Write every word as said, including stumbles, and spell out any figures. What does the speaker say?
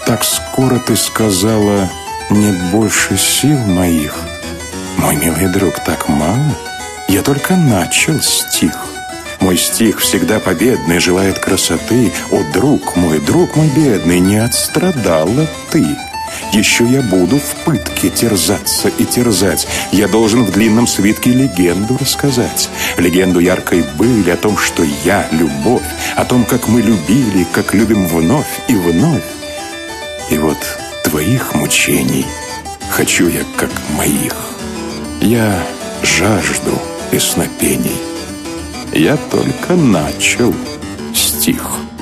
Так скоро ты сказала: нет больше сил моих. Мой милый друг, так мало? Я только начал стих. Мой стих всегда победный, желает красоты. О, друг мой, друг мой бедный, не отстрадала ты. Еще я буду в пытке терзаться и терзать. Я должен в длинном свитке легенду рассказать. Легенду яркой были о том, что я — любовь, о том, как мы любили, как любим вновь и вновь. И вот твоих мучений хочу я, как моих. Я жажду песнопений. Я только начал стих.